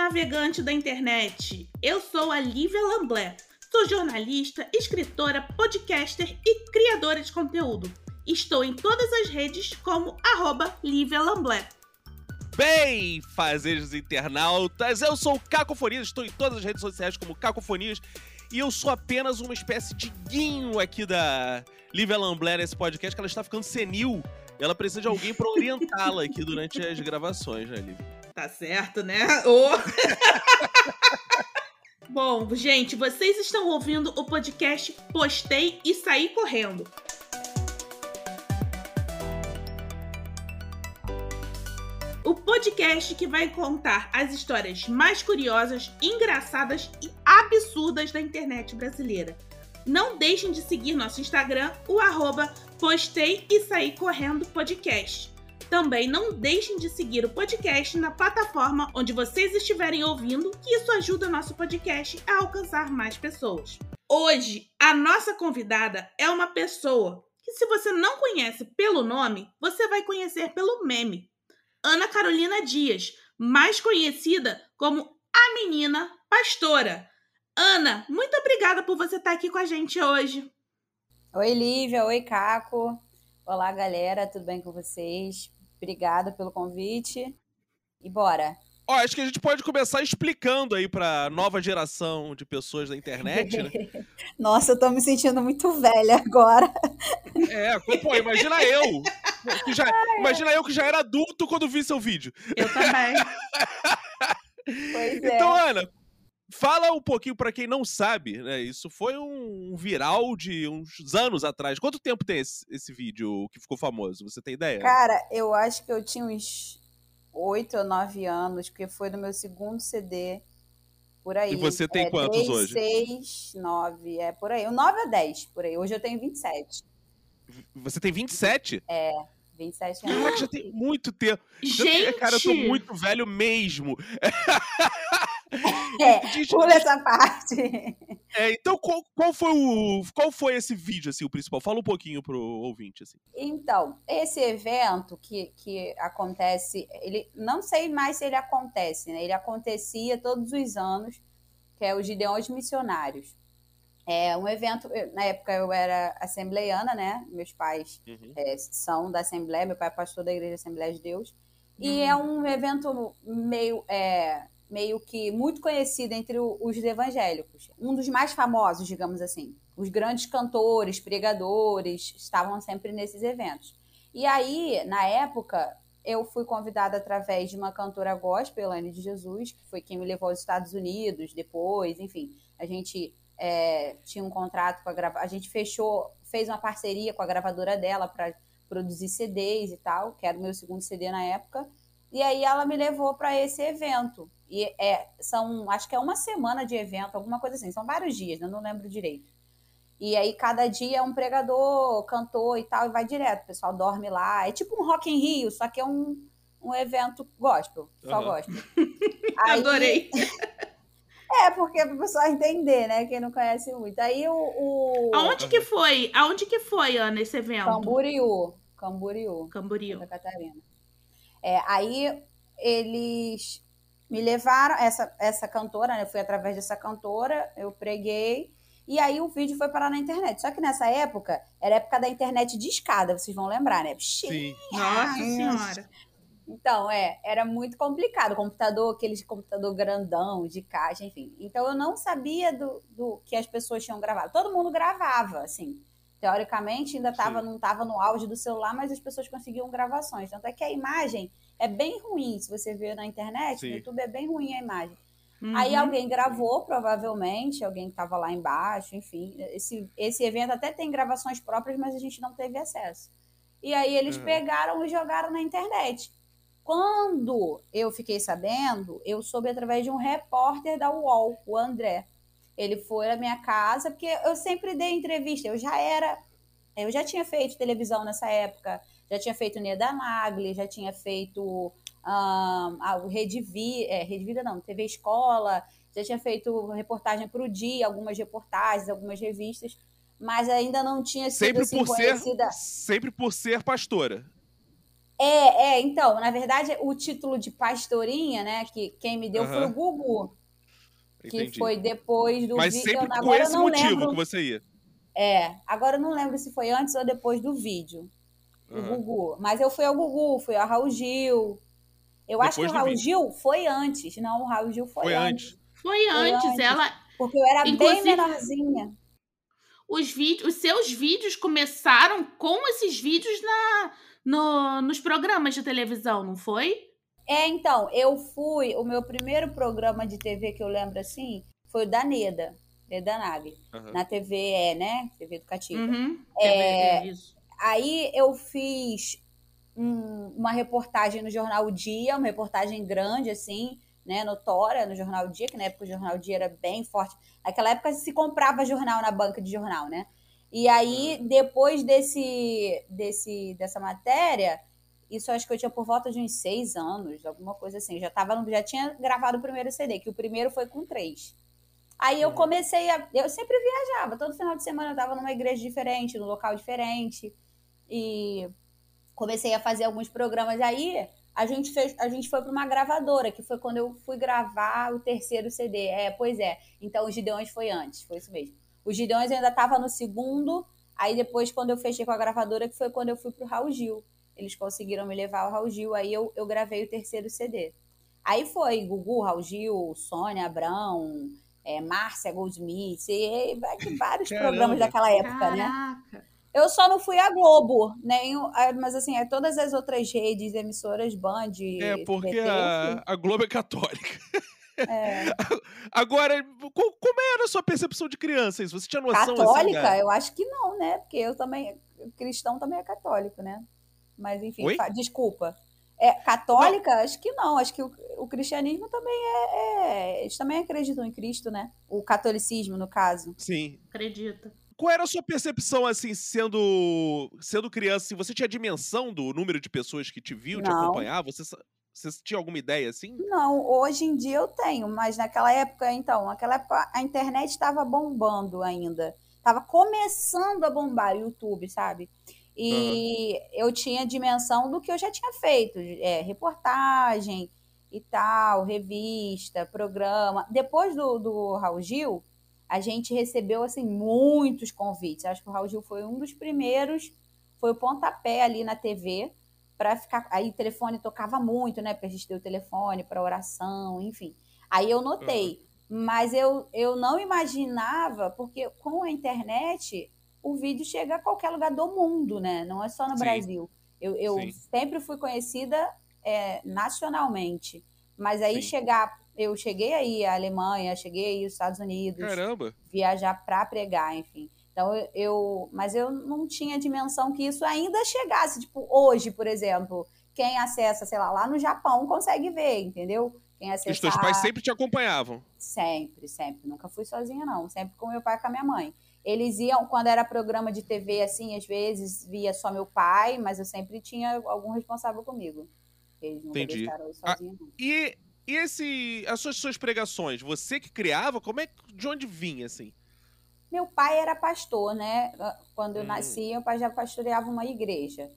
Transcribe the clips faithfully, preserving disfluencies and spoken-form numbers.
navegante da internet! Eu sou a Lívia Lamblé. Sou jornalista, escritora, podcaster e criadora de conteúdo. Estou em todas as redes como arroba Lívia Lamblé. Bem, fazeres internautas, eu sou o Cacofonias, estou em todas as redes sociais como Cacofonias e eu sou apenas uma espécie de guinho aqui da Lívia Lamblé nesse podcast, que ela está ficando senil. Ela precisa de alguém para orientá-la aqui durante as gravações, né, Lívia? Tá certo, né? Oh. Bom, gente, vocês estão ouvindo o podcast Postei e Saí Correndo. O podcast que vai contar as histórias mais curiosas, engraçadas e absurdas da internet brasileira. Não deixem de seguir nosso Instagram, o arroba Postei e Saí Correndo Podcast. Também não deixem de seguir o podcast na plataforma onde vocês estiverem ouvindo, que isso ajuda nosso podcast a alcançar mais pessoas. Hoje, a nossa convidada é uma pessoa que, se você não conhece pelo nome, você vai conhecer pelo meme. Ana Carolina Dias, mais conhecida como a Menina Pastora. Ana, muito obrigada por você estar aqui com a gente hoje. Oi, Lívia. Oi, Caco. Olá, galera. Tudo bem com vocês? Obrigada pelo convite. E bora! Ó, acho que a gente pode começar explicando aí pra nova geração de pessoas da internet, né? Nossa, eu tô me sentindo muito velha agora. É, pô, imagina eu. Que já, imagina eu que já era adulto quando vi seu vídeo. Eu também. Pois é. Então, Ana, fala um pouquinho pra quem não sabe, né? Isso foi um viral de uns anos atrás. Quanto tempo tem esse, esse vídeo que ficou famoso? Você tem ideia? Cara, eu acho que eu tinha uns oito ou nove anos, porque foi do meu segundo C D, por aí. E você tem é, quantos três, hoje? seis, nove, é por aí. O nove a dez, por aí. Hoje eu tenho vinte e sete. Você tem vinte e sete? É, vinte e sete anos. Caraca, já tem muito tempo. Gente! Tem, cara, eu tô muito velho mesmo. É, pula essa parte. É, então, qual, qual, foi o, qual foi esse vídeo, assim, o principal? Fala um pouquinho pro ouvinte, assim. Então, esse evento que, que acontece, ele não sei mais se ele acontece, né? Ele acontecia todos os anos, que é o Gideões Missionários. É um evento, na época eu era assembleiana, né? Meus pais uhum. é, são da Assembleia, meu pai é pastor da Igreja Assembleia de Deus. E uhum. é um evento meio... É, meio que muito conhecido entre os evangélicos. Um dos mais famosos, digamos assim. Os grandes cantores, pregadores, estavam sempre nesses eventos. E aí, na época, eu fui convidada através de uma cantora gospel, Elaine de Jesus, que foi quem me levou aos Estados Unidos depois, enfim. A gente é, tinha um contrato com a gravadora, a gente fechou, fez uma parceria com a gravadora dela para produzir C Ds e tal, que era o meu segundo C D na época. E aí ela me levou para esse evento. E é, são, acho que é uma semana de evento, alguma coisa assim, são vários dias, né? Não lembro direito. E aí cada dia é um pregador, cantor e tal, e vai direto, o pessoal dorme lá. É tipo um Rock in Rio, só que é um, um evento gospel, só uhum. gospel. Aí, adorei! É, porque é para o pessoal entender, né? Quem não conhece muito. Aí o... o... Aonde que foi? Aonde que foi, Ana, esse evento? Camboriú. Camboriú. Camboriú. Santa Catarina. É, aí eles me levaram, essa, essa cantora, né? Eu fui através dessa cantora, eu preguei, e aí o vídeo foi parar na internet. Só que nessa época, era a época da internet de escada, vocês vão lembrar, né? Sim. Nossa Senhora! Então, é, era muito complicado. Computador, aqueles computador grandão, de caixa, enfim. Então, eu não sabia do, do que as pessoas tinham gravado. Todo mundo gravava, assim. Teoricamente, ainda tava, não estava no auge do celular, mas as pessoas conseguiam gravações. Tanto é que a imagem é bem ruim. Se você vê na internet, Sim. no YouTube é bem ruim a imagem. Uhum. Aí alguém gravou, provavelmente, alguém que estava lá embaixo, enfim. Esse, esse evento até tem gravações próprias, mas a gente não teve acesso. E aí eles uhum. pegaram e jogaram na internet. Quando eu fiquei sabendo, eu soube através de um repórter da U O L, o André. Ele foi na minha casa, porque eu sempre dei entrevista. Eu já era... Eu já tinha feito televisão nessa época. Já tinha feito Neda Nagli, já tinha feito um, a Rede Vida... É, Rede Vida não, T V Escola. Já tinha feito reportagem para o Dia, algumas reportagens, algumas revistas. Mas ainda não tinha sido sempre assim, por conhecida... Ser, sempre por ser pastora. É, é, então, na verdade, o título de pastorinha, né, que quem me deu foi o Aham, Gugu, que entendi. foi depois do Mas vídeo. sempre com Agora eu esse não motivo que lembro. você ia. É, agora eu não lembro se foi antes ou depois do vídeo, o Aham. Gugu. Mas eu fui ao Gugu, fui ao Raul Gil. Eu acho que o Depois do Raul vídeo. Gil foi antes. Não, o Raul Gil foi Foi antes. antes. Foi Foi antes, antes. ela. Porque eu era bem Inclusive, menorzinha. os vídeos, os seus vídeos começaram com esses vídeos na, no, nos programas de televisão, não foi? É, então, eu fui. O meu primeiro programa de T V que eu lembro assim foi o da Neda, Neda Nagli, Aham. na T V E, né? T V educativa. Uhum. T V, é isso. Aí eu fiz um- uma reportagem no Jornal O Dia, uma reportagem grande, assim, né, notória no Jornal O Dia, que na época o Jornal O Dia era bem forte. Naquela época se comprava jornal na banca de jornal, né? E aí, Aham. depois desse, desse, dessa matéria, isso eu acho que eu tinha por volta de uns seis anos, alguma coisa assim. Eu já, tava, no- já tinha gravado o primeiro C D, que o primeiro foi com três. Aí eu Uhum. comecei a. Eu sempre viajava, todo final de semana eu estava numa igreja diferente, num local diferente. E comecei a fazer alguns programas. Aí a gente, fez, a gente foi para uma gravadora, que foi quando eu fui gravar o terceiro C D. É, pois é. Então o Gideões foi antes, foi isso mesmo. O Gideões eu ainda estava no segundo, aí depois, quando eu fechei com a gravadora, que foi quando eu fui pro Raul Gil. Eles conseguiram me levar ao Raul Gil, aí eu, eu gravei o terceiro C D. Aí foi Gugu, Raul Gil, Sônia Abrão, é, Márcia Goldsmith, e, e vários programas Caramba. daquela época, né? Caraca. Eu só não fui à Globo, nem, mas assim, é todas as outras redes, emissoras, Band, É, porque B T, eu fui. a, a Globo é católica. É, Agora, co- como era a sua percepção de criança isso? Você tinha noção, assim, da... católica, eu acho que não, né? Porque eu também, cristão também é católico, né? Mas enfim, Oi? fa- desculpa. É, Não, católica, acho que não. Acho que o, o cristianismo também é, é. Eles também acreditam em Cristo, né? O catolicismo, no caso. sim. Acredita. Qual era a sua percepção, assim, sendo, sendo criança? Assim, você tinha dimensão do número de pessoas que te viu, te Não. acompanhava? Você, sa- você tinha alguma ideia, assim? Não, hoje em dia eu tenho, mas naquela época, então, naquela época a internet estava bombando ainda. Estava começando a bombar o YouTube, sabe? Aham. E eu tinha dimensão do que eu já tinha feito, é, reportagem e tal, revista, programa. Depois do, do Raul Gil, a gente recebeu, assim, muitos convites. Acho que o Raul Gil foi um dos primeiros, foi o pontapé ali na T V, para ficar. Aí o telefone tocava muito, né? Porque a gente deu o telefone para oração, enfim. Aí eu Aham. notei. Mas eu, eu não imaginava, porque com a internet o vídeo chega a qualquer lugar do mundo, né? Não é só no Sim, Brasil. Eu, eu sim, sempre fui conhecida é, nacionalmente. Mas aí sim. chegar. Eu cheguei aí à Alemanha, cheguei aí aos Estados Unidos, Caramba. viajar para pregar, enfim. Então eu, eu, mas eu não tinha dimensão que isso ainda chegasse. Tipo, hoje, por exemplo, quem acessa, sei lá, lá no Japão consegue ver, entendeu? Quem Os teus pais acessar sempre te acompanhavam. sempre, sempre. Nunca fui sozinha, não. Sempre com meu pai e com a minha mãe. Eles iam, quando era programa de T V, assim, às vezes via só meu pai, mas eu sempre tinha algum responsável comigo. Eles nunca Entendi. deixaram eu Ah, sozinha, não. e e esse, as suas, suas pregações, você que criava? Como é que- de onde vinha, assim? Meu pai era pastor, né? Quando eu Hum, nasci, meu pai já pastoreava uma igreja.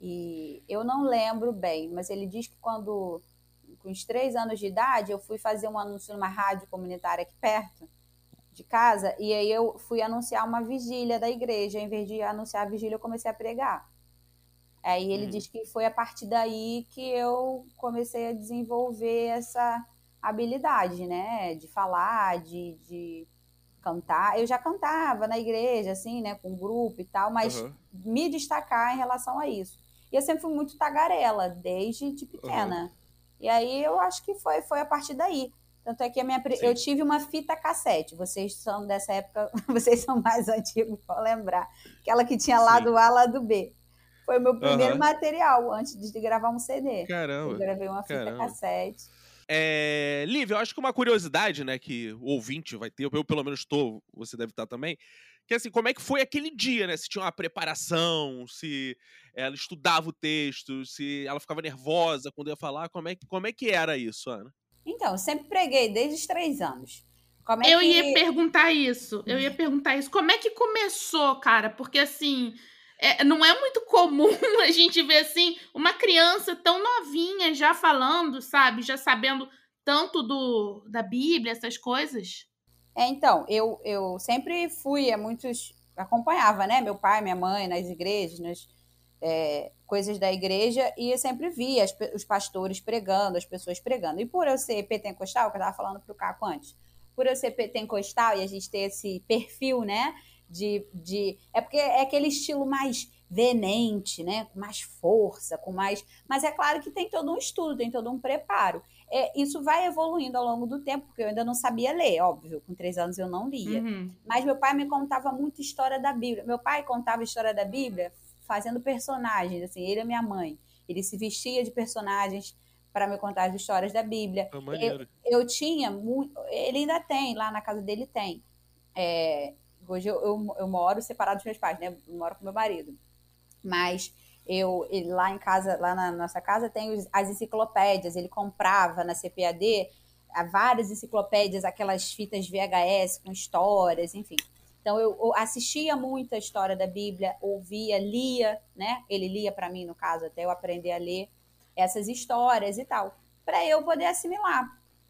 E eu não lembro bem, mas ele diz que quando, com uns três anos de idade, eu fui fazer um anúncio numa rádio comunitária aqui perto de casa, e aí eu fui anunciar uma vigília da igreja. Em vez de anunciar a vigília, eu comecei a pregar. Aí ele uhum. diz que foi a partir daí que eu comecei a desenvolver essa habilidade, né? De falar, de, de cantar. Eu já cantava na igreja, assim, né? Com grupo e tal, mas Aham, me destacar em relação a isso. E eu sempre fui muito tagarela, desde de aham, pequena. E aí eu acho que foi, foi a partir daí. Tanto é que a minha, eu sim, tive uma fita cassete. Vocês são dessa época, vocês são mais antigos, vão lembrar. Aquela que tinha sim. lado A, lado B. Foi o meu primeiro Aham. material antes de gravar um C D. Eu Caramba, gravei uma fita caramba. cassete. É, Lívia, eu acho que uma curiosidade, né, que o ouvinte vai ter, eu pelo menos estou, você deve estar também, que assim, como é que foi aquele dia, né? Se tinha uma preparação, se ela estudava o texto, se ela ficava nervosa quando ia falar, como é, que- como é que era isso, Ana? Então, eu sempre preguei desde os três anos. Como é Eu ia que. perguntar isso. Eu ia perguntar isso. Como é que começou, cara? Porque assim, é, não é muito comum a gente ver, assim, uma criança tão novinha já falando, sabe? Já sabendo tanto do, da Bíblia, essas coisas. É, então, eu, eu sempre fui a muitos... Acompanhava, né? Meu pai, minha mãe, nas igrejas, nas é, coisas da igreja, e eu sempre via as, os pastores pregando, as pessoas pregando. E por eu ser pentecostal, que eu estava falando para o Caco antes, por eu ser pentecostal e a gente ter esse perfil, né? De, de, é porque é aquele estilo mais veemente, né? Com mais força, com mais... Mas é claro que tem todo um estudo, tem todo um preparo. É, isso vai evoluindo ao longo do tempo, porque eu ainda não sabia ler, óbvio, com três anos eu não lia. Uhum. Mas meu pai me contava muita história da Bíblia. Meu pai contava história da Bíblia fazendo personagens, assim, ele e minha mãe. Ele se vestia de personagens para me contar as histórias da Bíblia. É maneiro. Eu, eu tinha muito... Ele ainda tem, lá na casa dele tem. É, hoje eu, eu, eu moro separado dos meus pais, né? Eu moro com meu marido. Mas... Eu, ele, lá em casa, lá na nossa casa, tem os, as enciclopédias. Ele comprava na C P A D várias enciclopédias, aquelas fitas V H S com histórias, enfim. Então, eu, eu assistia muito a história da Bíblia, ouvia, lia, né? Ele lia para mim, no caso, até eu aprender a ler essas histórias e tal, para eu poder assimilar.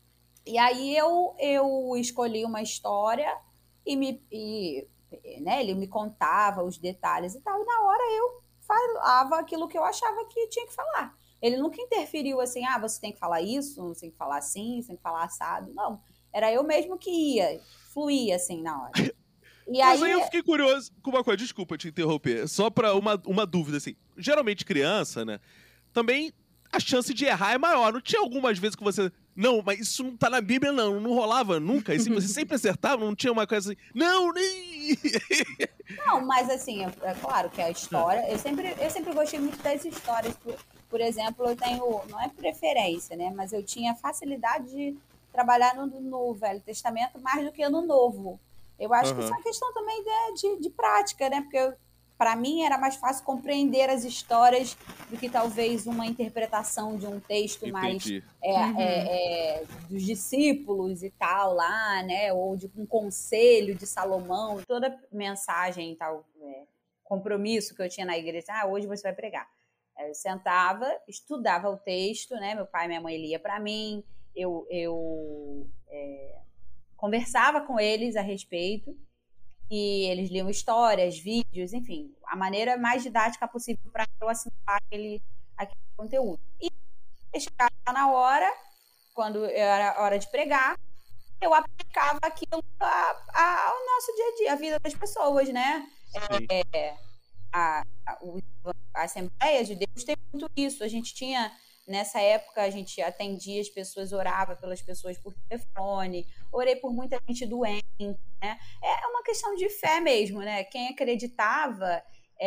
E aí eu, eu escolhi uma história e, me, e né, ele me contava os detalhes e tal, e na hora eu falava aquilo que eu achava que tinha que falar. Ele nunca interferiu assim, ah, você tem que falar isso, você tem que falar assim, você tem que falar assado. Não, era eu mesmo que ia, fluía assim na hora. E Mas aí... aí eu fiquei curioso com uma coisa, desculpa te interromper, só pra uma, uma dúvida, assim. Geralmente criança, né, também a chance de errar é maior. Não tinha algumas vezes que você... Não, mas isso não tá na Bíblia, não. Não rolava nunca. E se você sempre acertava, não tinha uma coisa assim... Não, nem... Não, mas assim, é, é claro que a história... Eu sempre, eu sempre gostei muito das histórias. Por, por exemplo, eu tenho... Não é preferência, né? Mas eu tinha facilidade de trabalhar no, no Velho Testamento mais do que no Novo. Eu acho uhum. que isso é uma questão também de, de, de prática, né? Porque eu... Para mim, era mais fácil compreender as histórias do que talvez uma interpretação de um texto Entendi. mais é, Uhum. é, é, dos discípulos e tal lá, né? Ou de um conselho de Salomão. Toda mensagem e tal, é, compromisso que eu tinha na igreja, ah, hoje você vai pregar. Eu sentava, estudava o texto, né? Meu pai e minha mãe lia para mim, eu, eu é, conversava com eles a respeito. E eles liam histórias, vídeos, enfim, a maneira mais didática possível para eu assimilar aquele, aquele conteúdo. E chegava na hora, quando era hora de pregar, eu aplicava aquilo a, a, ao nosso dia a dia, a vida das pessoas, né? É, a, a, a Assembleia de Deus tem muito isso. A gente tinha... Nessa época, a gente atendia as pessoas, orava pelas pessoas por telefone, orei por muita gente doente, né? É uma questão de fé mesmo, né? Quem acreditava,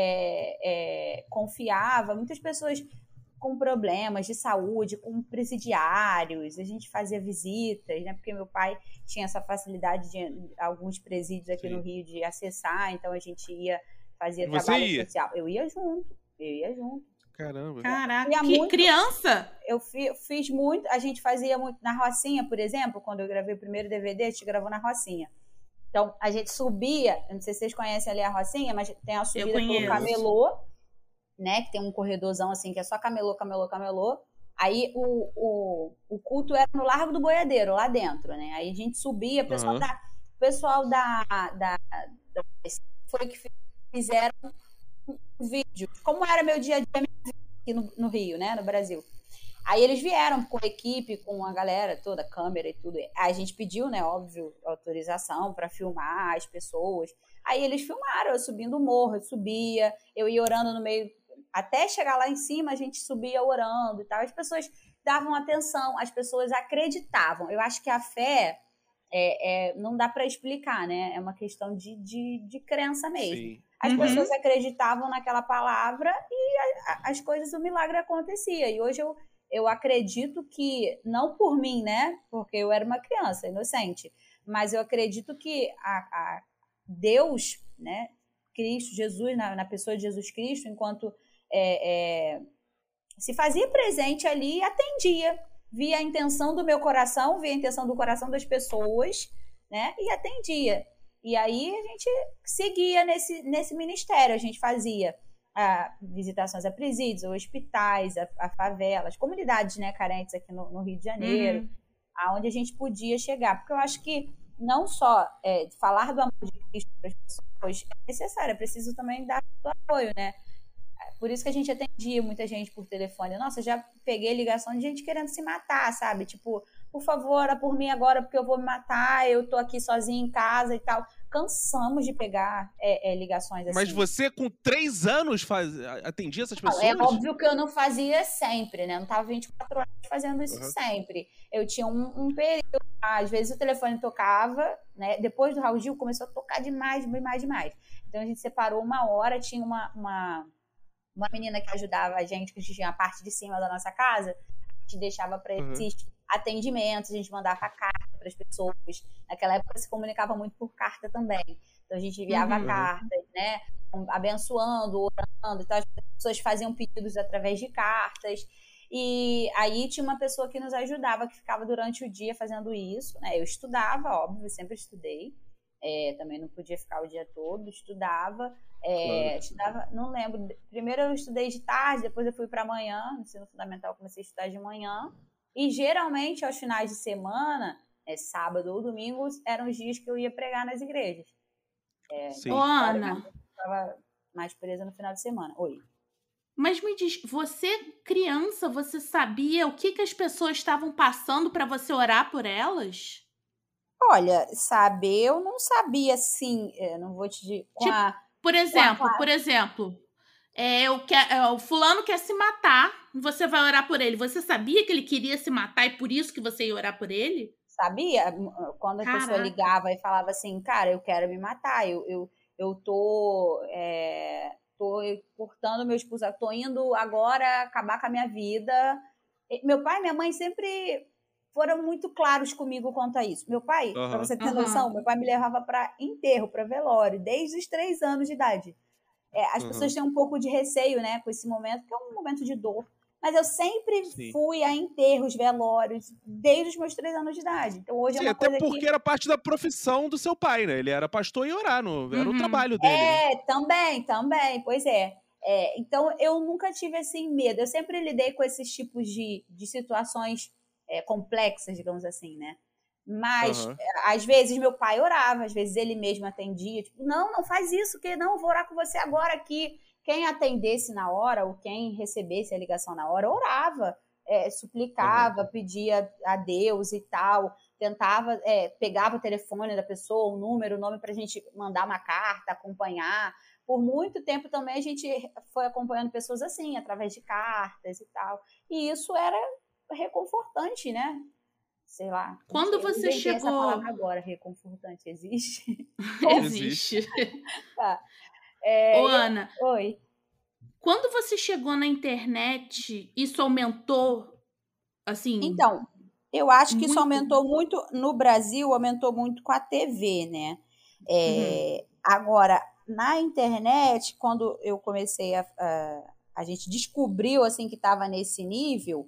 é, é, confiava, muitas pessoas com problemas de saúde, com presidiários, a gente fazia visitas, né? Porque meu pai tinha essa facilidade de alguns presídios aqui Sim. no Rio de acessar, então a gente ia, fazia Você trabalho ia? social. Eu ia junto, eu ia junto. Caramba. Caraca, que muito, criança! Eu fiz, fiz muito, a gente fazia muito na Rocinha, por exemplo, quando eu gravei o primeiro D V D, a gente gravou na Rocinha. Então, a gente subia, eu não sei se vocês conhecem ali a Rocinha, mas tem a subida pelo camelô, né, que tem um corredorzão assim, que é só camelô, camelô, camelô. Aí o, o, o culto era no Largo do Boiadeiro, lá dentro, né? Aí a gente subia, o pessoal, uhum. da, o pessoal da, da, da... foi que fizeram um vídeo. Como era meu dia a dia aqui no, no Rio, né, no Brasil. Aí eles vieram com a equipe, com a galera toda, câmera e tudo. Aí a gente pediu, né, óbvio, autorização para filmar as pessoas. Aí eles filmaram, eu subindo o morro, eu subia, eu ia orando no meio, até chegar lá em cima a gente subia orando e tal. As pessoas davam atenção, as pessoas acreditavam. Eu acho que a fé é, é, não dá para explicar, né? É uma questão de, de, de crença mesmo. Sim. As uhum. pessoas acreditavam naquela palavra e a, a, as coisas, o milagre acontecia. E hoje eu, eu acredito que, não por mim, né? Porque eu era uma criança inocente, mas eu acredito que a, a Deus, né? Cristo, Jesus, na, na pessoa de Jesus Cristo, enquanto é, é, se fazia presente ali e atendia. Via a intenção do meu coração, via a intenção do coração das pessoas, né? E atendia. E aí a gente seguia nesse, nesse ministério, a gente fazia a visitações a presídios, a hospitais, a, a favelas, comunidades, né, carentes aqui no, no Rio de Janeiro, uhum. aonde a gente podia chegar. Porque eu acho que não só é, falar do amor de Cristo para as pessoas é necessário, é preciso também dar o apoio, né? Por isso que a gente atendia muita gente por telefone. Nossa, já peguei ligação de gente querendo se matar, sabe? Tipo, por favor, ora por mim agora porque eu vou me matar, eu tô aqui sozinha em casa e tal. Cansamos de pegar é, é, ligações assim. Mas você, com três anos, faz... atendia essas pessoas? Não, é óbvio que eu não fazia sempre, né? Não tava vinte e quatro horas fazendo isso uhum. sempre. Eu tinha um, um período, às vezes o telefone tocava, né? Depois do Raul Gil começou a tocar demais, demais, demais. Então a gente separou uma hora, tinha uma, uma, uma menina que ajudava a gente, que tinha a parte de cima da nossa casa, a gente deixava para uhum. esses atendimentos, a gente mandava carta para as pessoas. Naquela época se comunicava muito por carta também. Então a gente enviava uhum. cartas, né? Abençoando, orando e tal. As pessoas faziam pedidos através de cartas. E aí tinha uma pessoa que nos ajudava, que ficava durante o dia fazendo isso, né? Eu estudava, óbvio, eu sempre estudei. É, também não podia ficar o dia todo, estudava. É, claro. estudava, não lembro. Primeiro eu estudei de tarde, depois eu fui para amanhã, no ensino fundamental eu comecei a estudar de manhã. E geralmente aos finais de semana, é, sábado ou domingo, eram os dias que eu ia pregar nas igrejas. É, Sim. Ô, Ana, eu estava mais presa no final de semana. Oi. Mas me diz, você criança, você sabia o que, que as pessoas estavam passando para você orar por elas? Olha, saber eu não sabia, assim, eu não vou te dizer... Tipo, a, por exemplo, a... por exemplo, é, eu quer, é, o fulano quer se matar, você vai orar por ele. Você sabia que ele queria se matar e por isso que você ia orar por ele? Sabia? Quando a Caraca. pessoa ligava e falava assim, cara, eu quero me matar, eu, eu, eu tô, é, tô cortando meu expulso, tô indo agora acabar com a minha vida. Meu pai e minha mãe sempre foram muito claros comigo quanto a isso. Meu pai, uhum. pra você ter uhum. noção, meu pai me levava para enterro, para velório, desde os três anos de idade. É, as uhum. pessoas têm um pouco de receio, né, com esse momento, que é um momento de dor. Mas eu sempre Sim. fui a enterros, velórios, desde os meus três anos de idade. Então hoje Sim, é uma até coisa porque que... era parte da profissão do seu pai, né? Ele era pastor e orar, no... era uhum. o trabalho dele. É, né? também, também, pois é. é. Então eu nunca tive, assim, medo. Eu sempre lidei com esses tipos de, de situações é, complexas, digamos assim, né? Mas, uhum. às vezes, meu pai orava, às vezes ele mesmo atendia. Tipo, não, não faz isso, que não, vou orar com você agora aqui. Quem atendesse na hora, ou quem recebesse a ligação na hora, orava, é, suplicava, uhum. pedia a Deus e tal, tentava, é, pegava o telefone da pessoa, o número, o nome pra gente mandar uma carta, acompanhar. Por muito tempo também a gente foi acompanhando pessoas assim, através de cartas e tal. E isso era reconfortante, né? Sei lá. Quando você chegou... essa palavra agora, reconfortante, existe? Existe. Tá. É, Ô, Ana, eu... Oi. Quando você chegou na internet, isso aumentou, assim... Então, eu acho que muito... isso aumentou muito, no Brasil, aumentou muito com a T V, né? É, uhum. Agora, na internet, quando eu comecei a... a, a gente descobriu, assim, que estava nesse nível,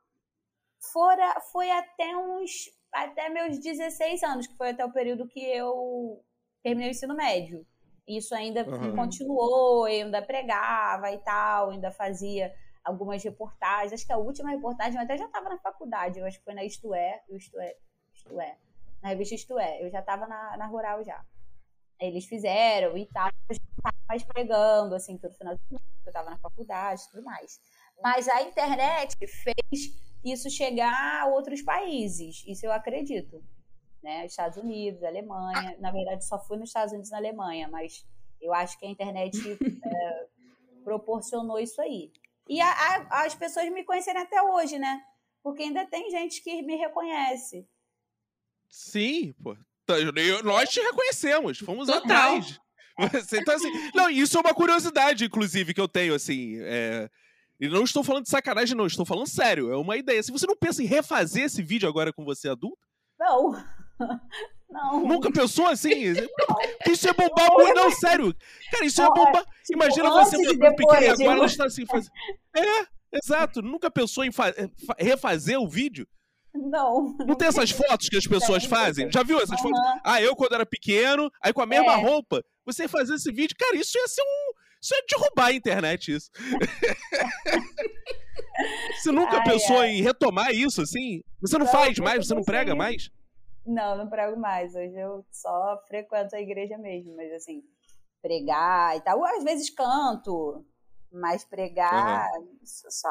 fora, foi até uns... até meus dezesseis anos, que foi até o período que eu terminei o ensino médio. Isso ainda uhum. continuou, eu ainda pregava e tal, ainda fazia algumas reportagens. Acho que a última reportagem eu até já estava na faculdade, eu acho que foi na Isto É, Isto É, Isto É, na revista Isto É, eu já estava na, na Rural já. Eles fizeram e tal, eu já estava mais pregando, assim, todo final de semana, eu estava na faculdade e tudo mais. Mas a internet fez isso chegar a outros países, isso eu acredito. Né, Estados Unidos, Alemanha, na verdade só fui nos Estados Unidos e na Alemanha, mas eu acho que a internet é, proporcionou isso aí. E a, a, as pessoas me conhecerem até hoje, né? Porque ainda tem gente que me reconhece. Sim, pô. Nós te reconhecemos, fomos atrás. Você, então, assim, não, isso é uma curiosidade, inclusive, que eu tenho, assim, é... e não estou falando de sacanagem, não, estou falando sério, é uma ideia. Se você não pensa em refazer esse vídeo agora com você adulto? Não. Não. Nunca pensou assim? Isso é bombar muito, não, sério. Cara, isso é bombar. Tipo, imagina você botando pequeno e agora ela está assim fazendo. É, exato. Nunca pensou em fa... refazer o vídeo? Não. Não, não tem essas fotos que as pessoas fazem? Já viu essas uhum. fotos? Ah, eu quando era pequeno, aí com a mesma é. roupa, você fazer esse vídeo, cara, isso ia ser um. Isso é derrubar a internet, isso. Você nunca ai, pensou ai. em retomar isso, assim? Você não, não faz mais? Você não prega isso. mais? Não, não prego mais. Hoje eu só frequento a igreja mesmo, mas assim, pregar e tal. Às vezes canto, mas pregar, uhum. isso só...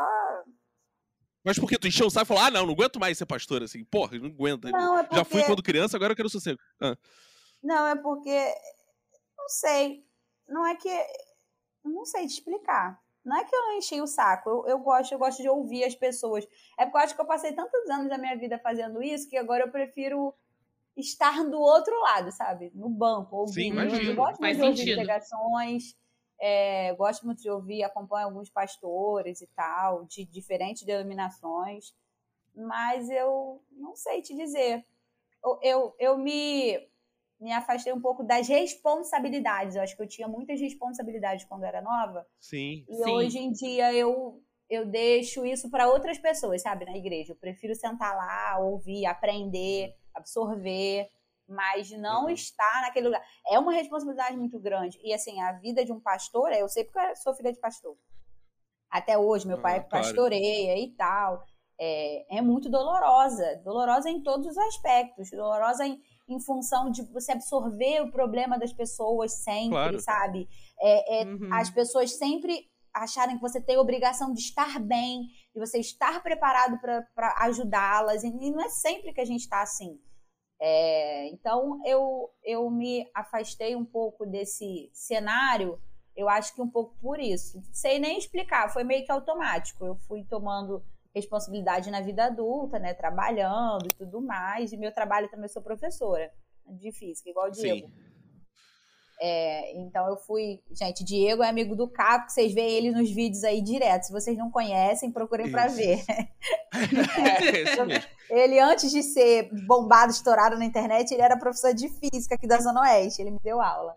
Mas por que tu encheu o saco e falou, ah, não, não aguento mais ser pastor, assim, porra, não aguento. Não, é porque... Já fui quando criança, agora eu quero sossego. Ah. Não, é porque, não sei, não é que, não sei te explicar. Não é que eu enchi o saco, eu, eu, gosto, eu gosto de ouvir as pessoas. É porque eu acho que eu passei tantos anos da minha vida fazendo isso, que agora eu prefiro estar do outro lado, sabe? No banco, ouvindo. Sim, imagino. Eu gosto Faz muito de sentido. ouvir pregações, é, gosto muito de ouvir, acompanho alguns pastores e tal, de diferentes denominações, mas eu não sei te dizer. Eu, eu, eu me, me afastei um pouco das responsabilidades. Eu acho que eu tinha muitas responsabilidades quando eu era nova. Sim. E Sim. hoje em dia eu, eu deixo isso para outras pessoas, sabe, na igreja. Eu prefiro sentar lá, ouvir, aprender, absorver, mas não uhum. estar naquele lugar. É uma responsabilidade muito grande. E, assim, a vida de um pastor, eu sei porque eu sou filha de pastor. Até hoje, meu pai ah, pastoreia claro. e tal. É, é muito dolorosa. Dolorosa em todos os aspectos. Dolorosa em, em função de você absorver o problema das pessoas sempre, claro. sabe? É, é, uhum. As pessoas sempre acharem que você tem a obrigação de estar bem, de você estar preparado para ajudá-las. E não é sempre que a gente está assim. É, então, eu, eu me afastei um pouco desse cenário, eu acho que um pouco por isso. Não sei nem explicar, foi meio que automático. Eu fui tomando responsabilidade na vida adulta, né, trabalhando e tudo mais. E meu trabalho também, eu sou professora de física, igual o Diego. Sim. É, então, eu fui... Gente, Diego é amigo do Caco, vocês veem ele nos vídeos aí direto. Se vocês não conhecem, procurem para ver. É, isso mesmo. Ele, antes de ser bombado, estourado na internet, ele era professor de física aqui da Zona Oeste. Ele me deu aula.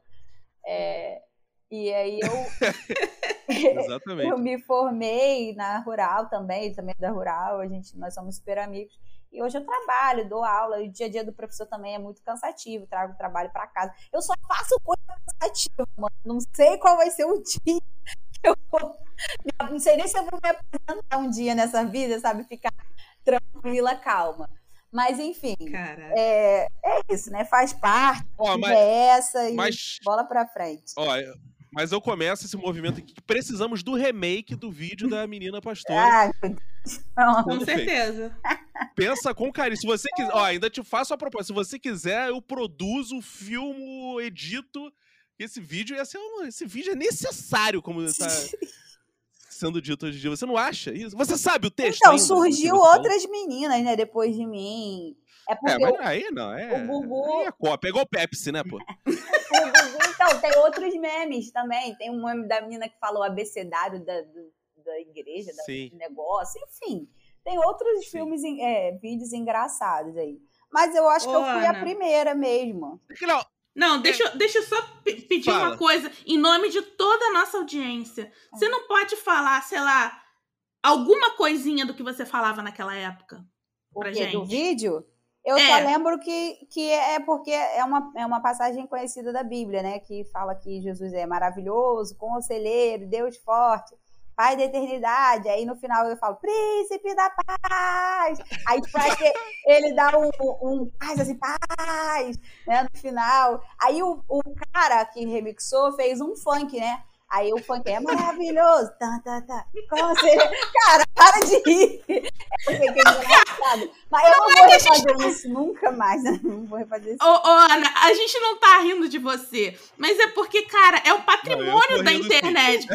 É, e aí eu... Exatamente. Eu me formei na Rural também, ele também é da Rural, a gente, nós somos super amigos. E hoje eu trabalho, dou aula, e o dia a dia do professor também é muito cansativo, trago o trabalho para casa. Eu só faço coisa cansativa, mano. Não sei qual vai ser o dia que eu vou... Não sei nem se eu vou me apresentar um dia nessa vida, sabe? Ficar tranquila, calma. Mas, enfim, é, é isso, né? Faz parte, ó, mas, é essa, e mas, bola pra frente. Ó, mas eu começo esse movimento aqui, que precisamos do remake do vídeo da menina pastora. Ah, com certeza. Pensa com carinho. Se você quiser, ó, ainda te faço a proposta. Se você quiser, eu produzo, filmo, edito. Esse vídeo ia ser um, esse vídeo é necessário, como tá sendo dito hoje em dia. Você não acha isso? Você sabe o texto? Então, ainda, surgiu outras falou? meninas, né, depois de mim. É, porque é, mas aí não, é. O Gugu... Aí é copa, pegou o Pepsi, né, pô? O Gugu, então, tem outros memes também. Tem um meme da menina que falou abecedário da, do, da igreja, Sim. do negócio, enfim. Tem outros Sim. filmes, é, vídeos engraçados aí. Mas eu acho Ô, que eu fui Ana. a primeira mesmo. Não, não deixa, deixa eu só pedir Fala. uma coisa, em nome de toda a nossa audiência. Você não pode falar, sei lá, alguma coisinha do que você falava naquela época? Pra o quê? gente? Do vídeo? Eu é. só lembro que, que é porque é uma, é uma passagem conhecida da Bíblia, né? Que fala que Jesus é maravilhoso, conselheiro, Deus forte, Pai da eternidade. Aí no final eu falo, príncipe da paz. Aí parece que ele dá um, um paz, assim, paz, né? No final. Aí o, o cara que remixou fez um funk, né? Aí o funk é maravilhoso. Tá, tá, tá. Cara, para de rir. É engraçado. Mas eu não, não vou refazer gente... isso nunca mais. Né? Não vou refazer isso. Ô, ô, Ana, a gente não tá rindo de você. Mas é porque, cara, é o patrimônio não, da internet.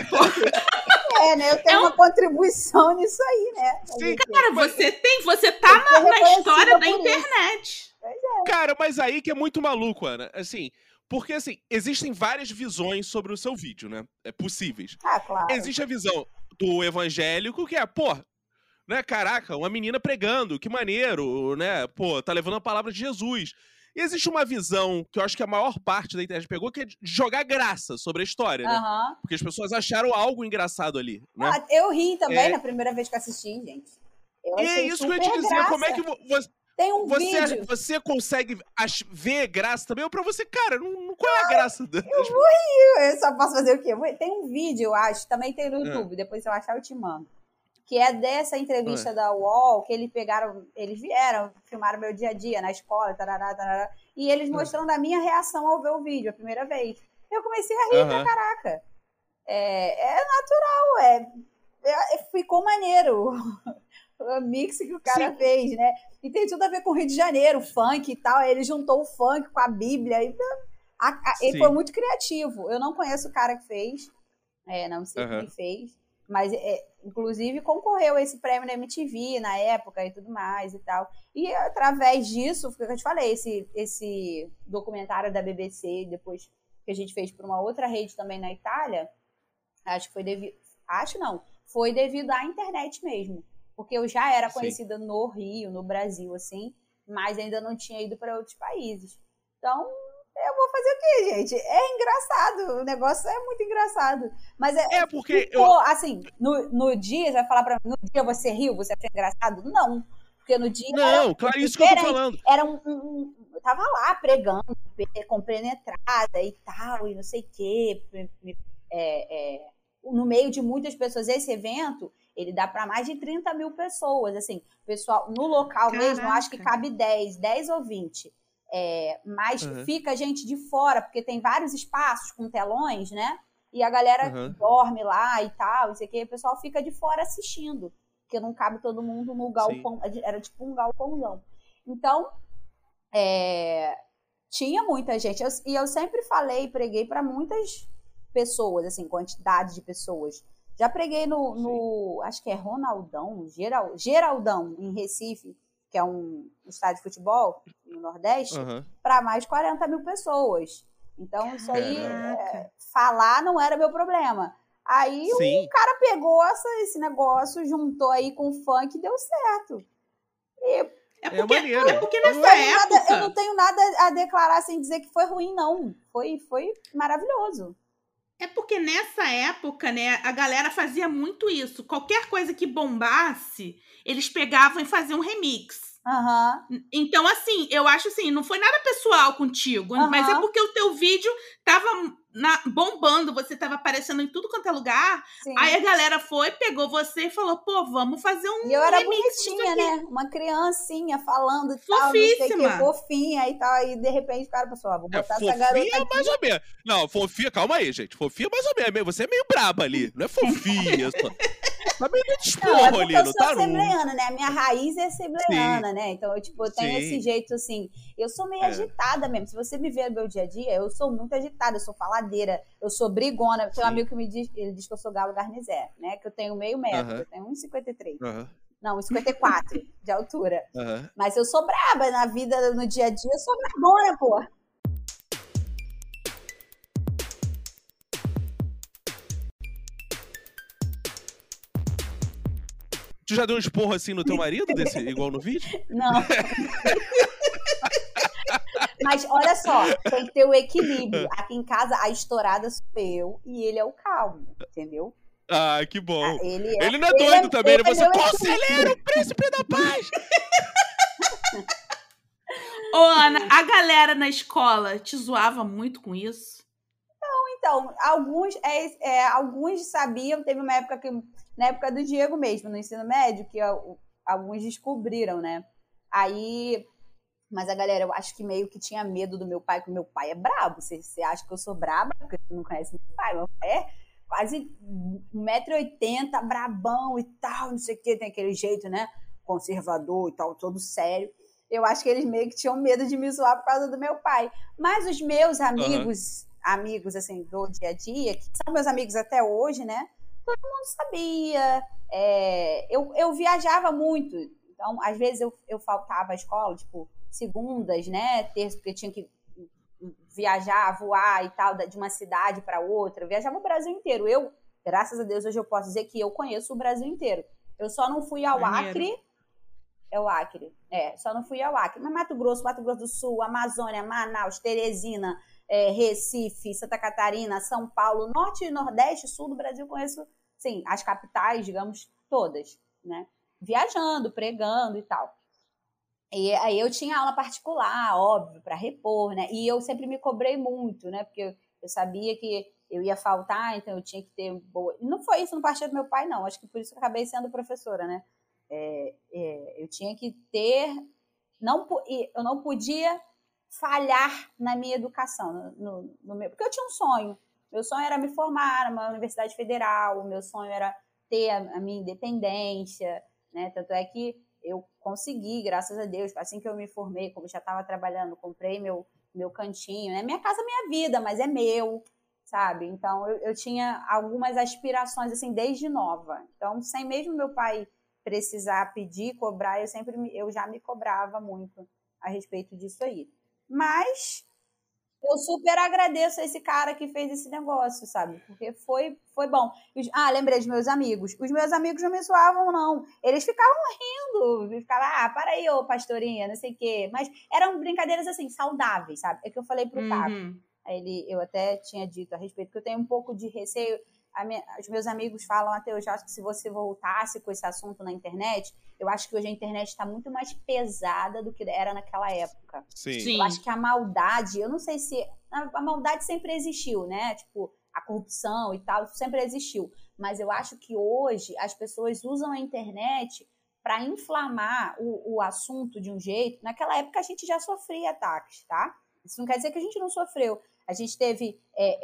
É, né? Eu tenho é uma um... contribuição nisso aí, né? Sim, cara, você tem. Você tá na, na história da internet. Pois é. Cara, mas aí que é muito maluco, Ana. Assim... Porque, assim, existem várias visões sobre o seu vídeo, né? É possíveis. Ah, claro. Existe a visão do evangélico, que é, pô, né, caraca, uma menina pregando, que maneiro, né? Pô, tá levando a palavra de Jesus. E existe uma visão, que eu acho que a maior parte da internet pegou, que é de jogar graça sobre a história, né? Uhum. Porque as pessoas acharam algo engraçado ali, né? Ah, eu ri também é... na primeira vez que assisti, gente. Eu e é isso que eu ia te dizer, graça. como é que você... Tem um você, vídeo. Você consegue ach- ver graça também? Ou pra você, cara, não, não qual é a graça? Das... Eu vou rir, eu só posso fazer o quê? Tem um vídeo, eu acho, também tem no YouTube, é. Depois se eu achar eu te mando. Que é dessa entrevista é. da U O L, que eles pegaram, eles vieram, filmaram meu dia a dia na escola, tarará, tarará, e eles mostrando é. a minha reação ao ver o vídeo, a primeira vez. Eu comecei a rir uhum. pra caraca. É, é natural, é, é, ficou maneiro o mix que o cara Sim. fez, né? E tem tudo a ver com o Rio de Janeiro, funk e tal, ele juntou o funk com a Bíblia, e a, a, ele foi muito criativo. Eu não conheço o cara que fez, é, não sei uhum. quem fez, mas, é, inclusive, concorreu a esse prêmio na M T V na época e tudo mais e tal. E, através disso, foi o que eu te falei, esse, esse documentário da B B C, depois que a gente fez por uma outra rede também na Itália, acho que foi devido... Acho não. Foi devido à internet mesmo. Porque eu já era conhecida Sim. no Rio, no Brasil, assim, mas ainda não tinha ido para outros países. Então... Eu vou fazer o quê, gente? É engraçado. O negócio é muito engraçado. Mas é, é porque... Ficou, eu... assim, no, no dia, você vai falar pra mim, no dia você riu, você achou engraçado? Não. Porque no dia... Não, era, claro, isso que eu tô falando. Era um... um, um eu tava lá pregando, compenetrada e tal, e não sei o quê. É, é, no meio de muitas pessoas. Esse evento, ele dá para mais de trinta mil pessoas. Assim, pessoal, no local Caraca. mesmo, eu acho que cabe dez, dez ou vinte. É, mas uhum. fica gente de fora, porque tem vários espaços com telões, né? E a galera uhum. dorme lá e tal, não sei o que, o pessoal fica de fora assistindo, porque não cabe todo mundo no galpão, Sim. era tipo um galpãozão. Então, é, tinha muita gente, eu, e eu sempre falei, preguei para muitas pessoas, assim, quantidade de pessoas. Já preguei no, no acho que é Ronaldão, Geral, Geraldão, em Recife, que é um estádio de futebol no Nordeste, uhum. para mais de quarenta mil pessoas. Então, Caraca. isso aí, é, falar não era meu problema. Aí Sim. o cara pegou essa, esse negócio, juntou aí com o funk e deu certo. E, é porque, é maneiro. porque nessa época... Nada, eu não tenho nada a declarar sem dizer que foi ruim, não. Foi, foi maravilhoso. É porque nessa época, né, a galera fazia muito isso. Qualquer coisa que bombasse, eles pegavam e faziam um remix. Uhum. Então, assim, eu acho assim, não foi nada pessoal contigo, uhum. mas é porque o teu vídeo tava na, bombando, você tava aparecendo em tudo quanto é lugar. Sim. Aí a galera foi, pegou você e falou, pô, vamos fazer um E eu era remix bonitinha, né? Uma criancinha falando e Fofíssima. tal, não sei o que, fofinha e tal. Aí, de repente, o cara pensou, ah, vou botar é, essa garota aqui. mais ou menos. Não, fofinha, calma aí, gente. Fofinha mais ou menos. Você é meio braba ali. Não é fofinha, só. Tá meio de esporro não, é ali, não tá? Eu sou assembleiana, né? A minha raiz é assembleiana, Sim. né? Então, eu, tipo, eu tenho Sim. esse jeito, assim... Eu sou meio é. agitada mesmo. Se você me ver no meu dia a dia, eu sou muito agitada. Eu sou faladeira, eu sou brigona. Tem um amigo que me diz... Ele diz que eu sou galo garnizé, né? Que eu tenho meio metro. Uh-huh. Eu tenho um e cinquenta e três. Uh-huh. Não, um e cinquenta e quatro de altura. Uh-huh. Mas eu sou braba na vida, no dia a dia. Eu sou brabona, pô. Tu já deu um esporro assim no teu marido, desse, igual no vídeo? Não. Mas olha só, tem que ter o equilíbrio. Aqui em casa, a estourada sou eu e ele é o calmo, entendeu? Ah, que bom. Ele, é, ele não é doido ele, também, ele, você, é conselheiro, príncipe da paz! Ô, Ana, a galera na escola te zoava muito com isso? Não, então, alguns, é, é, alguns sabiam, teve uma época que... Na época do Diego mesmo, no ensino médio, que eu, alguns descobriram, né? Aí, mas a galera, eu acho que meio que tinha medo do meu pai, porque meu pai é brabo. Você, você acha que eu sou braba? Porque você não conhece meu pai. Meu pai é quase um metro e oitenta, brabão e tal, não sei o quê. Tem aquele jeito, né? Conservador e tal, todo sério. Eu acho que eles meio que tinham medo de me zoar por causa do meu pai. Mas os meus amigos, uhum. amigos, assim, do dia a dia, que são meus amigos até hoje, né? Todo mundo sabia. É, eu, eu viajava muito. Então, às vezes, eu, eu faltava à escola, tipo, segundas, né? Terça, porque eu tinha que viajar, voar e tal, de uma cidade para outra. Eu viajava o Brasil inteiro. Eu, graças a Deus, hoje eu posso dizer que eu conheço o Brasil inteiro. Eu só não fui ao Maneiro. Acre. É o Acre. É, só não fui ao Acre. Mas Mato Grosso, Mato Grosso do Sul, Amazônia, Manaus, Teresina... É, Recife, Santa Catarina, São Paulo, Norte, Nordeste, Sul do Brasil, conheço, sim, as capitais, digamos, todas, né? Viajando, pregando e tal. E aí eu tinha aula particular, óbvio, para repor, né? E eu sempre me cobrei muito, né? Porque eu, eu sabia que eu ia faltar, então eu tinha que ter boa... Não foi isso no partido do meu pai, não. Acho que por isso que eu acabei sendo professora, né? É, é, eu tinha que ter... Não, eu não podia falhar na minha educação, no, no, no meu, porque eu tinha um sonho. Meu sonho era me formar numa universidade federal, o meu sonho era ter a, a minha independência, né? Tanto é que eu consegui, graças a Deus, assim que eu me formei, como já estava trabalhando, comprei meu, meu cantinho, né? Minha casa, minha vida, mas é meu, sabe? Então, eu, eu tinha algumas aspirações, assim, desde nova. Então, sem mesmo meu pai precisar pedir, cobrar, eu sempre, me, eu já me cobrava muito a respeito disso aí. Mas eu super agradeço a esse cara que fez esse negócio, sabe? Porque foi, foi bom. Ah, lembrei dos meus amigos. Os meus amigos não me zoavam, não. Eles ficavam rindo. Ficavam, ah, para aí, ô pastorinha, não sei o quê. Mas eram brincadeiras, assim, saudáveis, sabe? É que eu falei pro Caco. Uhum. Ele, eu até tinha dito a respeito, que eu tenho um pouco de receio. A minha, os meus amigos falam até hoje, acho que se você voltasse com esse assunto na internet, eu acho que hoje a internet está muito mais pesada do que era naquela época. Sim. Sim. Eu acho que a maldade, eu não sei se... A maldade sempre existiu, né? Tipo, a corrupção e tal, sempre existiu. Mas eu acho que hoje as pessoas usam a internet para inflamar o, o assunto de um jeito. Naquela época a gente já sofria ataques, tá? Isso não quer dizer que a gente não sofreu. A gente teve...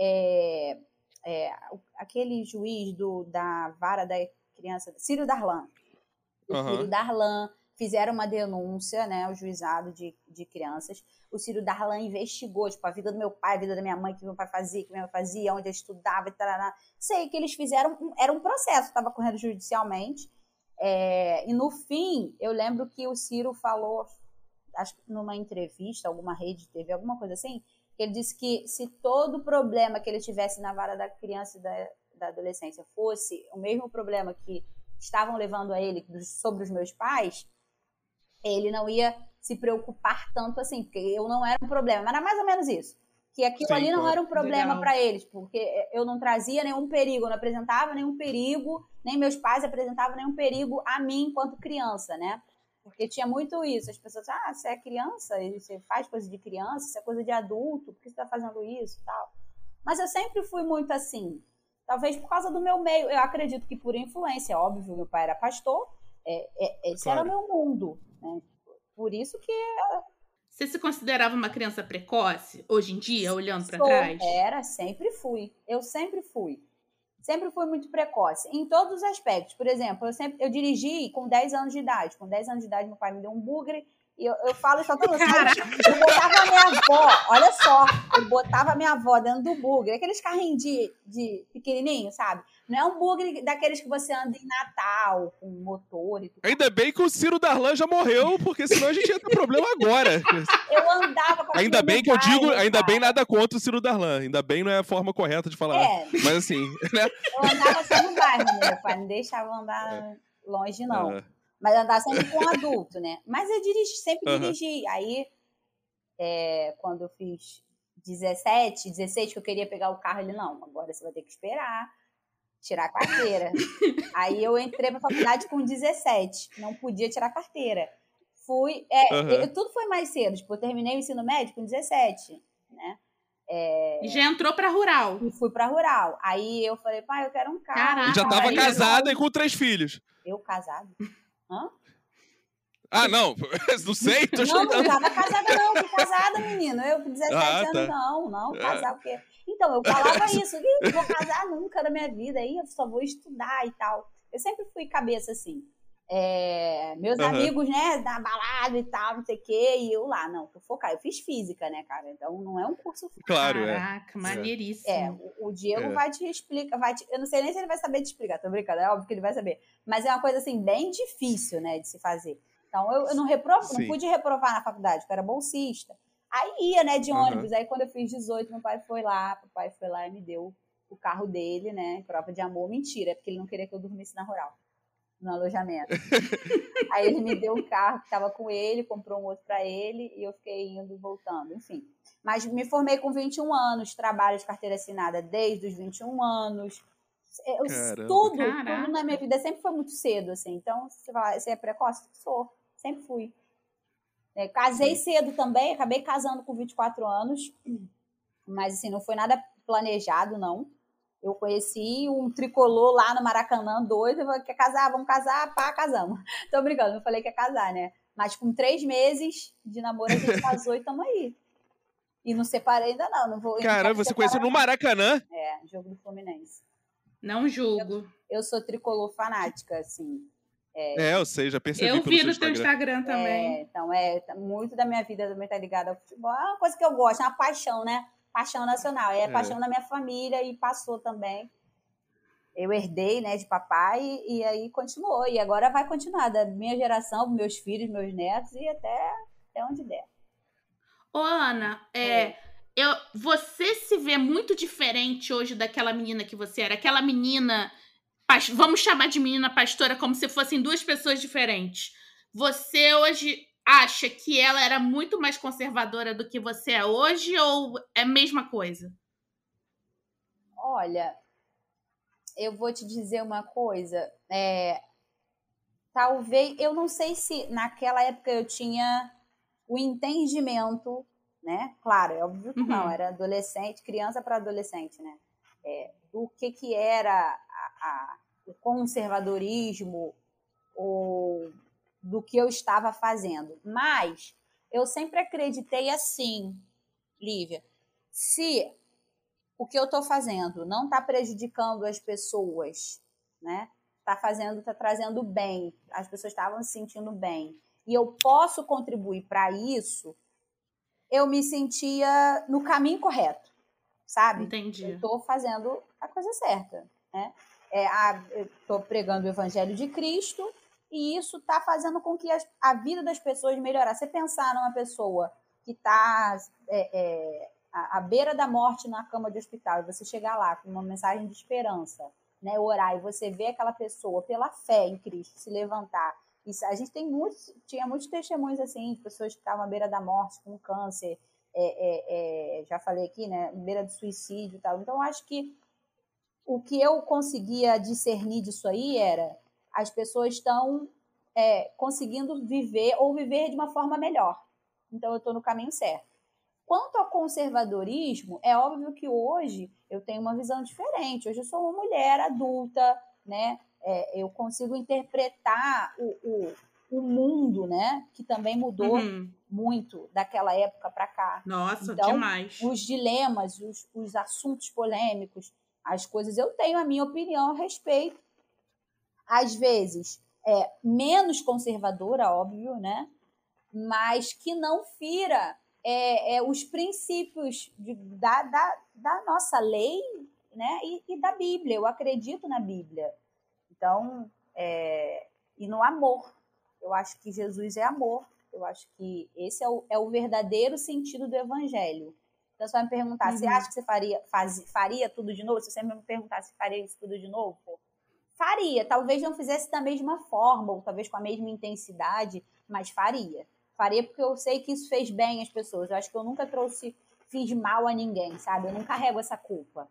É, é, É, aquele juiz do, da vara da criança, Círio Darlan. O uhum. Círio Darlan fizeram uma denúncia, né, ao juizado de, de crianças. O Círio Darlan investigou, tipo, a vida do meu pai, a vida da minha mãe, que meu pai fazia, que minha mãe fazia, onde eu estudava, e tal. Sei que eles fizeram, era um processo, estava correndo judicialmente. É, e no fim, eu lembro que o Ciro falou, acho que numa entrevista, alguma rede de T V, alguma coisa assim, ele disse que se todo problema que ele tivesse na vara da criança e da, da adolescência fosse o mesmo problema que estavam levando a ele sobre os meus pais, ele não ia se preocupar tanto assim, porque eu não era um problema. Mas era mais ou menos isso. Que aquilo Sim, ali não claro. era um problema para eles, porque eu não trazia nenhum perigo, eu não apresentava nenhum perigo, nem meus pais apresentavam nenhum perigo a mim enquanto criança, né? Porque tinha muito isso, as pessoas, ah, você é criança, você faz coisa de criança, isso é coisa de adulto, por que você está fazendo isso e tal? Mas eu sempre fui muito assim, talvez por causa do meu meio, eu acredito que por influência, óbvio, meu pai era pastor, é, é, esse claro. era o meu mundo, né? Por isso que... Você se considerava uma criança precoce, hoje em dia, olhando para trás? Era, sempre fui, eu sempre fui. Sempre fui muito precoce, em todos os aspectos. Por exemplo, eu, sempre, eu dirigi com dez anos de idade. Com dez anos de idade, meu pai me deu um bugre. E eu, eu falo isso a todo mundo. Eu botava a minha avó, olha só, eu botava a minha avó dentro do bugre. Aqueles carrinhos de, de pequenininho, sabe? Não é um bugre daqueles que você anda em Natal, com motor e tudo. Ainda bem que o Ciro Darlan já morreu, porque senão a gente ia ter problema agora. Eu andava com a Ainda bem que eu digo, ainda bem nada contra o Ciro Darlan. Ainda bem não é a forma correta de falar. É. Mas assim, né? Eu andava só no bairro, né? Meu pai não deixava andar longe, não. É. Mas andar sempre com um adulto, né? Mas eu dirigi, sempre uhum. dirigi. Aí, é, quando eu fiz dezessete, dezesseis, que eu queria pegar o carro, ele, não, agora você vai ter que esperar. Tirar a carteira. Aí eu entrei pra faculdade com dezessete. Não podia tirar a carteira. Fui... É, uhum. eu, tudo foi mais cedo. Tipo, eu terminei o ensino médio com dezessete, né? É... E já entrou pra rural. E fui pra rural. Aí eu falei, pai, eu quero um carro. Caraca, e já tava casada e com três filhos. Eu casada? Hã? Ah, não. Não sei. Tô não, chutando. Não tava casada, não. Fui casada, menino. Eu com dezessete ah, anos, tá. não. Não, casar o quê? Então, eu falava isso. Não vou casar nunca na minha vida. Aí eu só vou estudar e tal. Eu sempre fui cabeça assim. É, meus uhum. amigos, né, da balada e tal, não sei o quê. E eu lá, não. Tô focada. Eu fiz física, né, cara? Então, não é um curso... Claro, Caraca, é. maneiríssimo. É, o, o Diego é. vai te explicar. Vai te, eu não sei nem se ele vai saber te explicar. Tô brincando. É óbvio que ele vai saber. Mas é uma coisa, assim, bem difícil, né, de se fazer. Então, eu, eu não, reprovo, não pude reprovar na faculdade, porque eu era bolsista. Aí ia, né, de ônibus. Uhum. Aí, quando eu fiz dezoito, meu pai foi lá. Papai foi lá e me deu o carro dele, né, prova de amor. Mentira, porque ele não queria que eu dormisse na rural, no alojamento. Aí ele me deu o carro que estava com ele, comprou um outro para ele, e eu fiquei indo e voltando, enfim. Mas me formei com vinte e um anos, trabalho de carteira assinada desde os vinte e um anos. Eu, tudo, tudo na minha vida sempre foi muito cedo, assim. Então, você fala, você é precoce? Sou. Sempre fui. É, casei cedo também, acabei casando com vinte e quatro anos, mas assim, não foi nada planejado, não. Eu conheci um tricolor lá no Maracanã, doido, eu falei, quer casar? Vamos casar? Pá, casamos. Tô brincando, não falei que ia casar, né? Mas com três meses de namoro a gente casou e tamo aí. E não separei ainda não, não vou... Caramba, você conheceu no Maracanã? É, jogo do Fluminense. Não julgo. Eu, eu sou tricolor fanática, assim. É, é eu sei, já percebi eu pelo vi seu no Instagram. teu Instagram também. É, então, é, muito da minha vida também tá ligada ao futebol. É uma coisa que eu gosto, é uma paixão, né? Paixão nacional. É, é. paixão da minha família e passou também. Eu herdei, né, de papai e, e aí continuou. E agora vai continuar, da minha geração, meus filhos, meus netos e até, até onde der. Ô, Ana, é, é. Eu, você se vê muito diferente hoje daquela menina que você era. Aquela menina, vamos chamar de menina pastora como se fossem duas pessoas diferentes. Você hoje acha que ela era muito mais conservadora do que você é hoje ou é a mesma coisa? Olha, eu vou te dizer uma coisa. É, talvez, eu não sei se naquela época eu tinha o entendimento, né? Claro, é óbvio que uhum. não, era adolescente, criança para adolescente, né? É, do que que era a, a, o conservadorismo ou do que eu estava fazendo. Mas eu sempre acreditei assim, Lívia, se o que eu estou fazendo não está prejudicando as pessoas, né? Está fazendo, está trazendo bem, as pessoas estavam se sentindo bem, e eu posso contribuir para isso, eu me sentia no caminho correto, sabe? Entendi. Eu estou fazendo a coisa certa, né? É, a, eu estou pregando o Evangelho de Cristo e isso está fazendo com que a, a vida das pessoas melhorasse. Você pensar numa pessoa que está é, é, à, à beira da morte na cama de hospital e você chegar lá com uma mensagem de esperança, né, orar, e você vê aquela pessoa, pela fé em Cristo, se levantar. Isso, a gente tem muitos, tinha muitos testemunhos assim, de pessoas que estavam à beira da morte, com câncer, é, é, é, já falei aqui, né, à beira do suicídio e tal. Então, acho que o que eu conseguia discernir disso aí era as pessoas estão é, conseguindo viver ou viver de uma forma melhor. Então, eu estou no caminho certo. Quanto ao conservadorismo, é óbvio que hoje eu tenho uma visão diferente. Hoje eu sou uma mulher adulta, né? É, eu consigo interpretar o, o, o mundo, né? Que também mudou uhum. muito daquela época para cá. Nossa, então, demais. Os dilemas, os, os assuntos polêmicos, as coisas, eu tenho a minha opinião a respeito. Às vezes, é menos conservadora, óbvio, né? Mas que não fira é, é, os princípios de, da, da, da nossa lei, né? E, e da Bíblia. Eu acredito na Bíblia. Então, é, e no amor. Eu acho que Jesus é amor. Eu acho que esse é o, é o verdadeiro sentido do Evangelho. Então, você vai me perguntar, uhum. você acha que você faria, faz, faria tudo de novo? Se você me perguntar se faria isso tudo de novo, faria. Talvez não fizesse da mesma forma, ou talvez com a mesma intensidade, mas faria. Faria porque eu sei que isso fez bem às pessoas. Eu acho que eu nunca trouxe, fiz mal a ninguém, sabe? Eu não carrego essa culpa.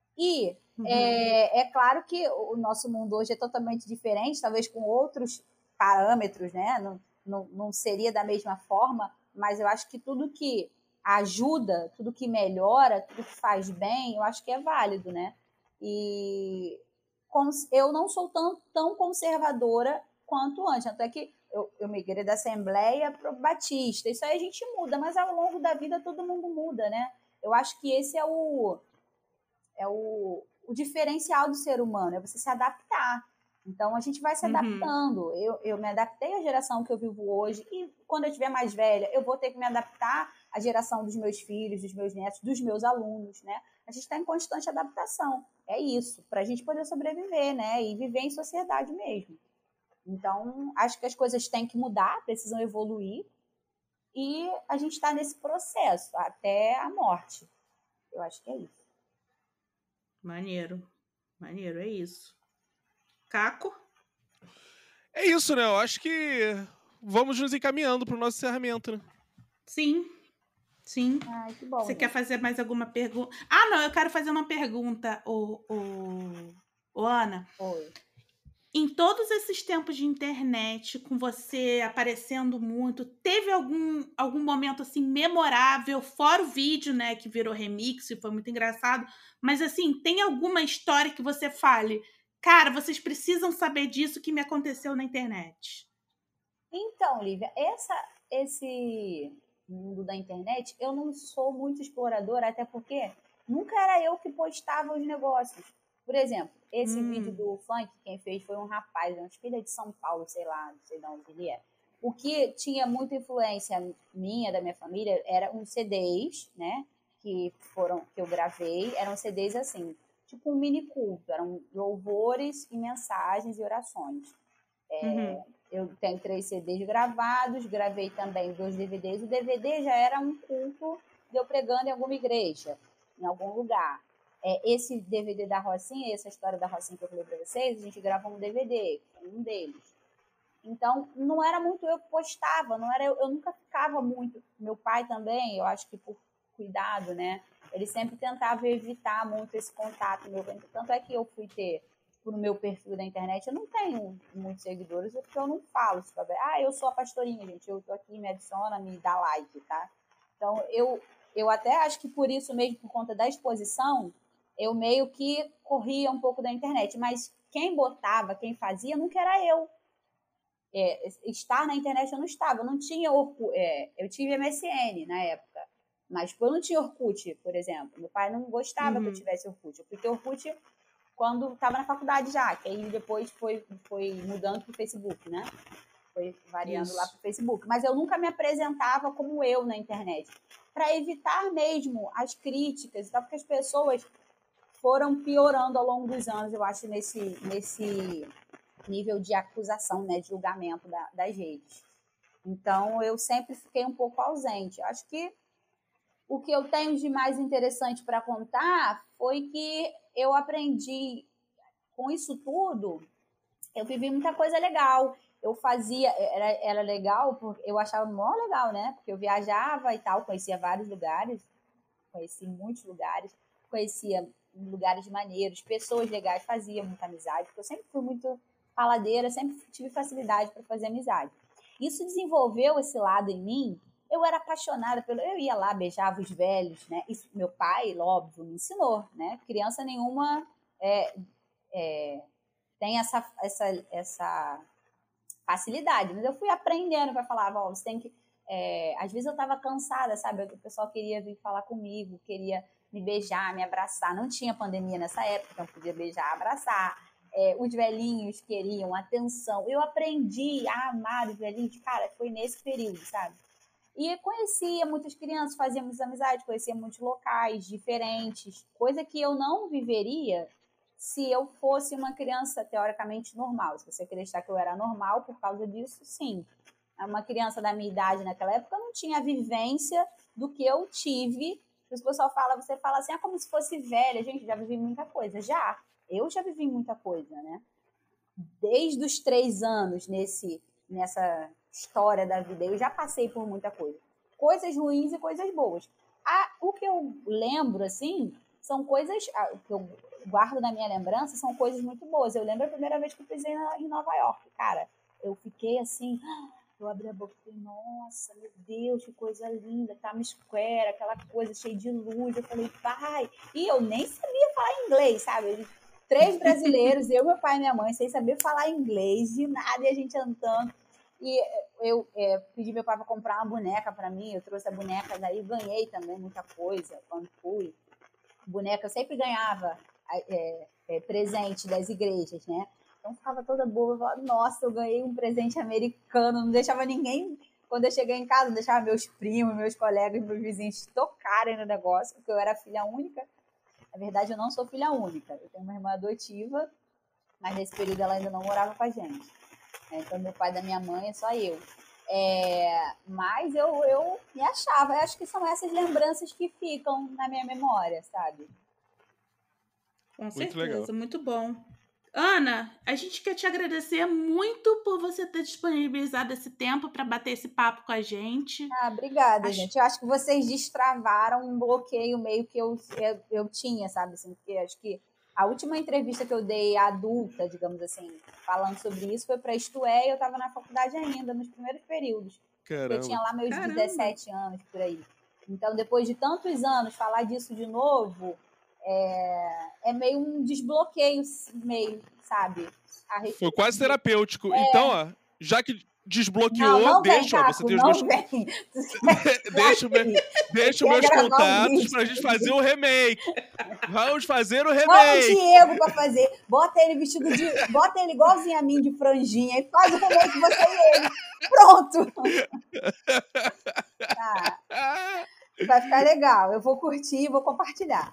E uhum. é, é claro que o nosso mundo hoje é totalmente diferente, talvez com outros parâmetros, né? Não, não, não seria da mesma forma, mas eu acho que tudo que ajuda, tudo que melhora, tudo que faz bem, eu acho que é válido, né? E eu não sou tão, tão conservadora quanto antes. Tanto é que eu, eu migrei da Assembleia para o Batista. Isso aí a gente muda, mas ao longo da vida todo mundo muda, né? Eu acho que esse é o, é o, o diferencial do ser humano, é você se adaptar. Então, a gente vai se adaptando. Uhum. Eu, eu me adaptei à geração que eu vivo hoje e quando eu estiver mais velha, eu vou ter que me adaptar à geração dos meus filhos, dos meus netos, dos meus alunos, né? A gente está em constante adaptação. É isso, para a gente poder sobreviver, né? E viver em sociedade mesmo. Então, acho que as coisas têm que mudar, precisam evoluir e a gente está nesse processo até a morte. Eu acho que é isso. Maneiro. Maneiro, é isso. Caco? É isso, né? Eu acho que vamos nos encaminhando para o nosso encerramento, né? Sim. Sim. Ai, que bom. Você né? quer fazer mais alguma pergunta? Ah, não, eu quero fazer uma pergunta, ô, ô, ô Ana. Oi. em todos esses tempos de internet, com você aparecendo muito, teve algum, algum momento assim memorável, fora o vídeo, né, que virou remix e foi muito engraçado, mas assim, tem alguma história que você fale, cara, vocês precisam saber disso que me aconteceu na internet? Então, Lívia, essa, esse mundo da internet, eu não sou muito exploradora, até porque nunca era eu que postava os negócios. Por exemplo, esse Hum. vídeo do funk, quem fez foi um rapaz, acho que ele é de São Paulo, sei lá, não sei de onde ele é. O que tinha muita influência minha, da minha família, eram uns C Ds, né, que foram, que eu gravei, eram C Ds assim, tipo um mini culto, eram louvores e mensagens e orações. É, Uhum. Eu tenho três C Ds gravados, gravei também dois D V Ds. O D V D já era um culto de eu pregando em alguma igreja, em algum lugar. É, esse D V D da Rocinha, essa história da Rocinha que eu falei para vocês, a gente gravou um D V D, um deles. Então, não era muito eu que postava, não era eu, eu nunca ficava muito. Meu pai também, eu acho que por cuidado, né? Ele sempre tentava evitar muito esse contato meu. Tanto é que eu fui ter no meu perfil da internet, eu não tenho muitos seguidores, porque eu não falo, tipo, ah, eu sou a pastorinha, gente, eu tô aqui, me adiciona, me dá like, tá? Então, eu, eu até acho que por isso mesmo, por conta da exposição, eu meio que corria um pouco da internet, mas quem botava, quem fazia, nunca era eu. É, estar na internet eu não estava, eu não tinha Orkut, é, eu tive M S N na época, mas eu não tinha Orkut, por exemplo. Meu pai não gostava Uhum. que eu tivesse Orkut, porque Orkut quando estava na faculdade já, que aí depois foi, foi mudando para o Facebook, né? Foi variando Isso. lá para o Facebook. Mas eu nunca me apresentava como eu na internet, para evitar mesmo as críticas e tal, porque as pessoas foram piorando ao longo dos anos, eu acho, nesse, nesse nível de acusação, né, de julgamento da, das redes. Então, eu sempre fiquei um pouco ausente. Acho que o que eu tenho de mais interessante para contar foi que eu aprendi com isso tudo, eu vivi muita coisa legal. Eu fazia, era, era legal, porque eu achava mó legal, né? Porque eu viajava e tal, conhecia vários lugares, conheci muitos lugares, conhecia lugares maneiros, pessoas legais, fazia muita amizade, porque eu sempre fui muito faladeira, sempre tive facilidade para fazer amizade. Isso desenvolveu esse lado em mim. Eu era apaixonada pelo... Eu ia lá, beijava os velhos, né? Isso, meu pai, óbvio, me ensinou, né? Criança nenhuma é, é, tem essa, essa, essa facilidade. Mas eu fui aprendendo para falar, ó, você tem que... É, às vezes eu estava cansada, sabe? O pessoal queria vir falar comigo, queria me beijar, me abraçar. Não tinha pandemia nessa época, então podia beijar, abraçar. É, os velhinhos queriam atenção. Eu aprendi a amar os velhinhos, cara, foi nesse período, sabe? E conhecia muitas crianças, fazíamos amizade, conhecia muitos locais diferentes, coisa que eu não viveria se eu fosse uma criança teoricamente normal. Se você acreditar que eu era normal por causa disso, sim. Uma criança da minha idade naquela época não tinha a vivência do que eu tive. Por isso o pessoal fala, você fala assim, ah, como se fosse velha. Gente, já vivi muita coisa. Já. Eu já vivi muita coisa, né? Desde os três anos nesse, nessa história da vida, eu já passei por muita coisa. Coisas ruins e coisas boas. Ah, o que eu lembro, assim, são coisas... Ah, o que eu guardo na minha lembrança são coisas muito boas. Eu lembro a primeira vez que eu pisei na, em Nova York. Cara, eu fiquei assim... Eu abri a boca e falei, nossa, meu Deus, que coisa linda, Times Square, aquela coisa cheia de luz. Eu falei, pai... E eu nem sabia falar inglês, sabe? Três brasileiros, eu, meu pai e minha mãe, sem saber falar inglês, de nada, e a gente andando. E eu é, pedi meu pai para comprar uma boneca para mim, eu trouxe a boneca, daí ganhei também muita coisa quando fui. Boneca, eu sempre ganhava é, é, presente das igrejas, né? Então ficava toda boa, eu falava, nossa, eu ganhei um presente americano, não deixava ninguém, quando eu cheguei em casa, não deixava meus primos, meus colegas, meus vizinhos tocarem no negócio, porque eu era filha única. Na verdade, eu não sou filha única, eu tenho uma irmã adotiva, mas nesse período ela ainda não morava com a gente. Então, meu pai da minha mãe é só eu. É, mas eu, eu me achava, eu acho que são essas lembranças que ficam na minha memória, sabe? Com Muito certeza, legal. muito bom. Ana, a gente quer te agradecer muito por você ter disponibilizado esse tempo para bater esse papo com a gente. Ah, obrigada, Acho... gente. Eu acho que vocês destravaram um bloqueio meio que eu, eu, eu tinha, sabe? Assim, porque acho que A última entrevista que eu dei adulta, digamos assim, falando sobre isso, foi para Isto É, e eu estava na faculdade ainda, nos primeiros períodos. Caramba. Eu tinha lá meus Caramba. dezessete anos, por aí. Então, depois de tantos anos, falar disso de novo é, é meio um desbloqueio, meio, sabe? A respeito Foi quase disso. terapêutico. Então, ó, já que Não, desbloqueou, não vem, deixa, ó, Caco, você tem os não meus... vem. deixa, o meu- deixa os quer meus gravar um contatos vídeo. pra gente fazer o remake. Vamos fazer o Chama o remake. Diego pra fazer. Bota ele vestido de. Bota ele igualzinho a mim de franjinha e faz o remake você e ele. Pronto. Tá. Ah, Vai ficar legal. Eu vou curtir e vou compartilhar.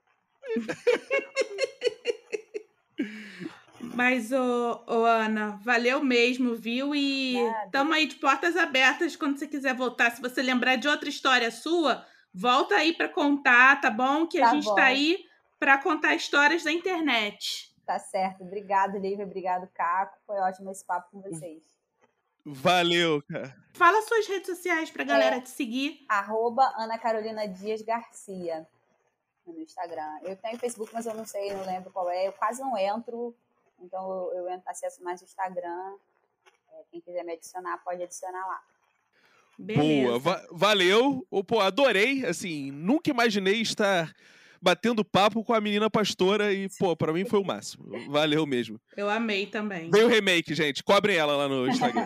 Mas, ô, ô, Ana, valeu mesmo, viu? E Nada. tamo aí de portas abertas quando você quiser voltar. Se você lembrar de outra história sua, volta aí pra contar, tá bom? Que a Tá gente bom. tá aí pra contar histórias da internet. Tá certo. Obrigado, Lívia. Obrigado, Caco. Foi ótimo esse papo com vocês. valeu, cara. Fala suas redes sociais pra galera te seguir. Arroba Ana Carolina Dias Garcia no Instagram. Eu tenho Facebook, mas eu não sei, não lembro qual é. Eu quase não entro. Então, eu, eu acesso mais o Instagram. É, quem quiser me adicionar, pode adicionar lá. Beleza. Boa, va- valeu. Ô, Pô, adorei, assim, nunca imaginei estar batendo papo com a menina pastora e, pô, pra mim foi o máximo. Valeu mesmo. Eu amei também. Veio o remake, gente. Cobrem ela lá no Instagram.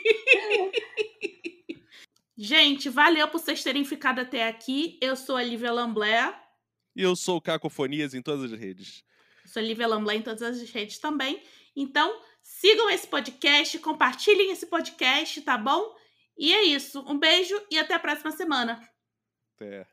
Gente, valeu por vocês terem ficado até aqui. Eu sou a Lívia Lamblé. E eu sou o Cacofonias em todas as redes. Eu sou a Lívia Lamblé em todas as redes também. Então, sigam esse podcast, compartilhem esse podcast, tá bom? E é isso. Um beijo e até a próxima semana. Até.